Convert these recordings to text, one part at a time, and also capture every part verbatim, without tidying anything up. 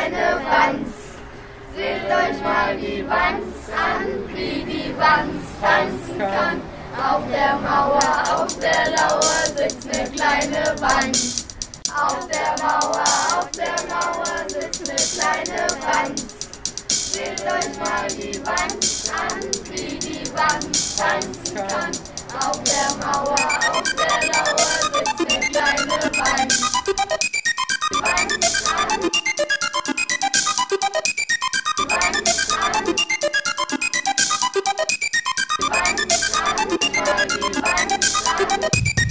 kleine Wanz. Seht euch mal die Wanz an, wie die Wanz tanzen kann. Auf der Mauer, auf der Lauer sitzt eine kleine Wanz. Auf der Mauer, auf der Mauer sitzt eine kleine Wanz. Seht euch mal die Wanz an, wie die Wanz tanzen kann. Auf der Mauer, auf der Lauer sitzt eine kleine Wanz. Wanz an. Wanz an. Wanz an. Mal die Wanz an.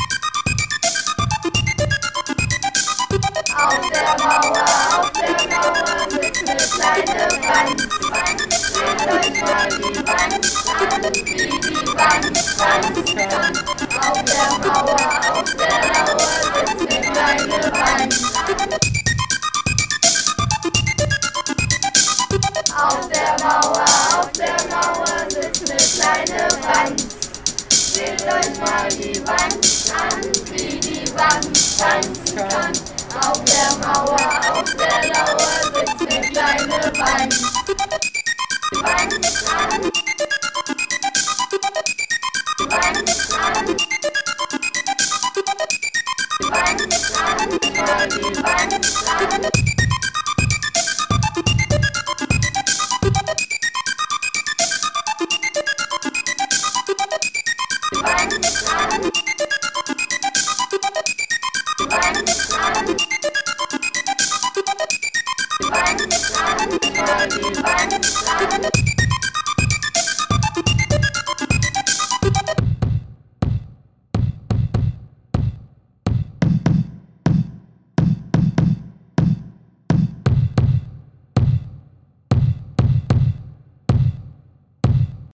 Auf der Mauer, auf der Mauer sitzt eine kleine Wanz. Seht euch mal die Wanz an, wie die Wanz tanzen kann. Auf der Mauer, auf der Lauer sitzt eine kleine Wanz. Auf der Mauer, auf der Mauer sitzt eine kleine Wanz. Seht euch mal die Wanz an, wie die Wanz tanzen kann. Auf der Mauer, auf der Lauer sitzt eine kleine Wanz. Wanz an. Wanz an. Wanz an. Mal die Wanz an. Wanz an. Wanz an. Wanz an. Mal die Wanz an.